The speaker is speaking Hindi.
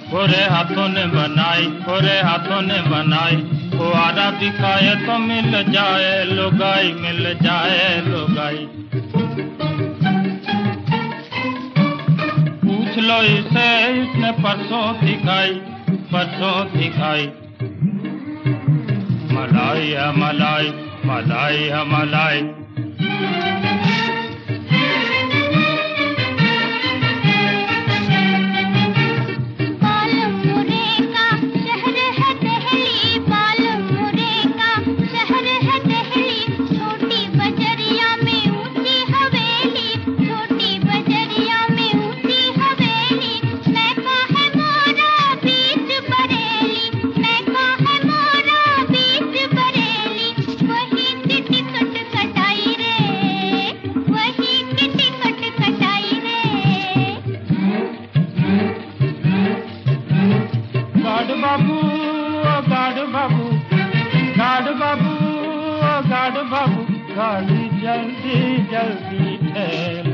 गोरे हाथों ने बनाई, गोरे हाथों ने बनाई। फुहारा दिखाए तो मिल जाए लुगाई, मिल जाए लुगाई। पूछ लो इसे, इसने परसों दिखाई, परसों दिखाई। मलाई है मलाई, मलाई है मलाई। बाबू ओ गाड़ बाबू, गाड़ बाबू ओ गाड़ बाबू, गाड़ी जल्दी जल्दी ठहर।